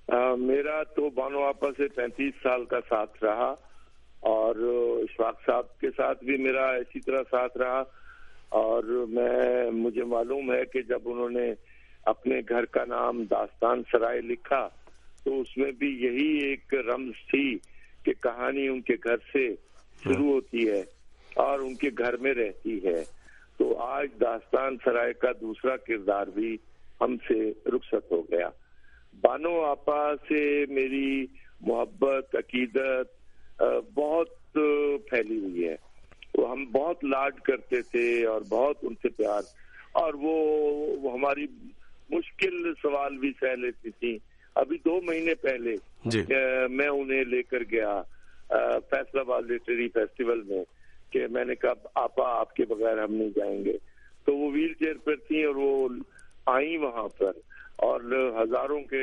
میرا تو بانو آپا سے 35 سال کا ساتھ رہا، اور اشفاق صاحب کے ساتھ بھی میرا اسی طرح ساتھ رہا. اور مجھے معلوم ہے کہ جب انہوں نے اپنے گھر کا نام داستان سرائے لکھا تو اس میں بھی یہی ایک رمز تھی کہ کہانی ان کے گھر سے شروع ہوتی ہے اور ان کے گھر میں رہتی ہے. تو آج داستان سرائے کا دوسرا کردار بھی ہم سے رخصت ہو گیا. بانو آپا سے میری محبت، عقیدت بہت پھیلی ہوئی ہے. وہ ہم بہت لاڈ کرتے تھے اور بہت ان سے پیار، اور وہ ہماری مشکل سوال بھی سہ لیتی تھی. ابھی 2 مہینے پہلے میں انہیں لے کر گیا فیصل آباد لٹریری فیسٹیول میں، کہ میں نے کہا آپا آپ کے بغیر ہم نہیں جائیں گے. تو وہ ویل چیئر پر تھیں اور وہ آئیں وہاں پر، اور ہزاروں کے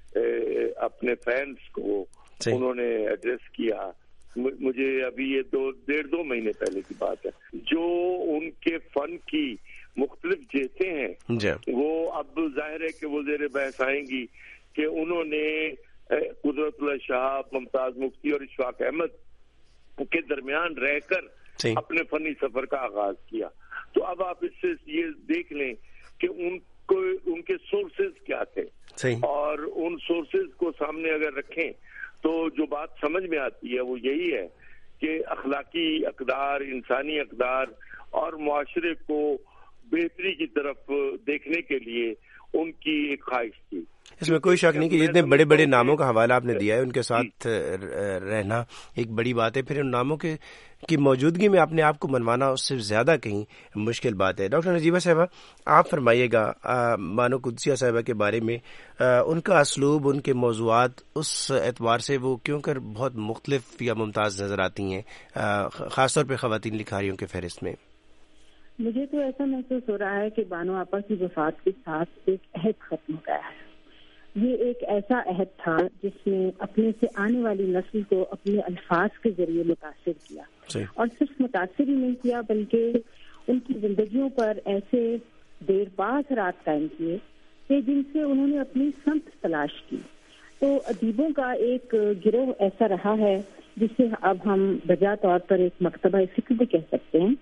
اپنے فینس کو انہوں نے ایڈریس کیا. مجھے ابھی یہ 1.5-2 مہینے پہلے کی بات ہے. جو ان کے فن کی مختلف جہتیں ہیں وہ اب ظاہر ہے کہ وہ زیر بحث آئیں گی کہ انہوں نے قدرت اللہ شہاب، ممتاز مفتی اور اشفاق احمد کے درمیان رہ کر اپنے فنی سفر کا آغاز کیا. تو اب آپ اس سے یہ دیکھ لیں کہ ان کے سورسز کیا تھے، اور ان سورسز کو سامنے اگر رکھیں تو جو بات سمجھ میں آتی ہے وہ یہی ہے کہ اخلاقی اقدار، انسانی اقدار اور معاشرے کو بہتری کی طرف دیکھنے کے لیے ان کی ایک خواہش تھی. اس میں کوئی شک نہیں کہ جتنے بڑے بڑے ناموں کا حوالہ آپ نے دیا ہے ان کے ساتھ رہنا ایک بڑی بات ہے. پھر ان ناموں کی موجودگی میں اپنے آپ کو منوانا اس سے زیادہ کہیں مشکل بات ہے. ڈاکٹر نجیبہ صاحبہ آپ فرمائیے گا بانو قدسیہ صاحبہ کے بارے میں، ان کا اسلوب، ان کے موضوعات اس اعتبار سے وہ کیوں کر بہت مختلف یا ممتاز نظر آتی ہیں، خاص طور پہ خواتین لکھاریوں کے فہرست میں؟ مجھے تو ایسا محسوس ہو رہا ہے کہ بانو آپا کی وفات کے ساتھ ایک عہد ختم ہو گیا ہے. یہ ایک ایسا عہد تھا جس نے اپنے سے آنے والی نسل کو اپنے الفاظ کے ذریعے متاثر کیا، اور صرف متاثر ہی نہیں کیا بلکہ ان کی زندگیوں پر ایسے دیر پا اثرات قائم کیے کہ جن سے انہوں نے اپنی سمت تلاش کی. تو ادیبوں کا ایک گروہ ایسا رہا ہے جسے اب ہم بجا طور پر ایک مکتبہ فکر بھی کہہ سکتے ہیں،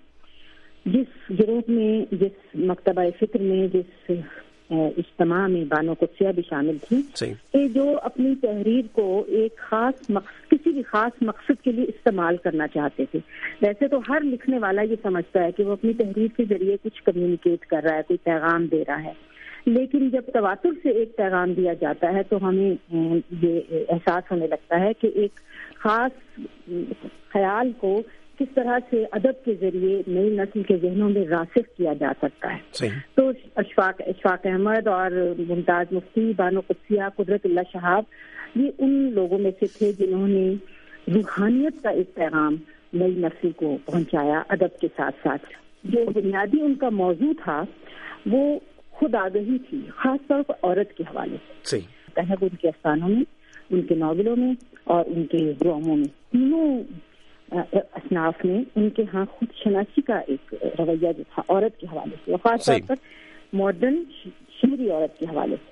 جس گروہ میں، جس مکتبہ فکر میں، جس اجتماع میں بانو قدسیہ بھی شامل تھی، کہ جو اپنی تحریر کو ایک خاص کسی بھی خاص مقصد کے لیے استعمال کرنا چاہتے تھے. ویسے تو ہر لکھنے والا یہ سمجھتا ہے کہ وہ اپنی تحریر کے ذریعے کچھ کمیونیکیٹ کر رہا ہے، کوئی پیغام دے رہا ہے، لیکن جب تواتر سے ایک پیغام دیا جاتا ہے تو ہمیں یہ احساس ہونے لگتا ہے کہ ایک خاص خیال کو کس طرح سے ادب کے ذریعے نئی نسل کے ذہنوں میں راسخ کیا جا سکتا ہے. تو اشفاق احمد اور ممتاز مفتی، بانو قدسیہ، قدرت اللہ شہاب، یہ ان لوگوں میں سے تھے جنہوں نے روحانیت کا ایک پیغام نئی نسل کو پہنچایا ادب کے ساتھ ساتھ. جو بنیادی ان کا موضوع تھا وہ خود آگہی تھی، خاص طور پر عورت کے حوالے سے. ان کے افسانوں میں، ان کے ناولوں میں اور ان کے ڈراموں میں، تینوں اصناف میں ان کے ہاں خود شناسی کا ایک رویہ جو تھا عورت کے حوالے سے، خاص طور پر ماڈرن شہری عورت کے حوالے سے.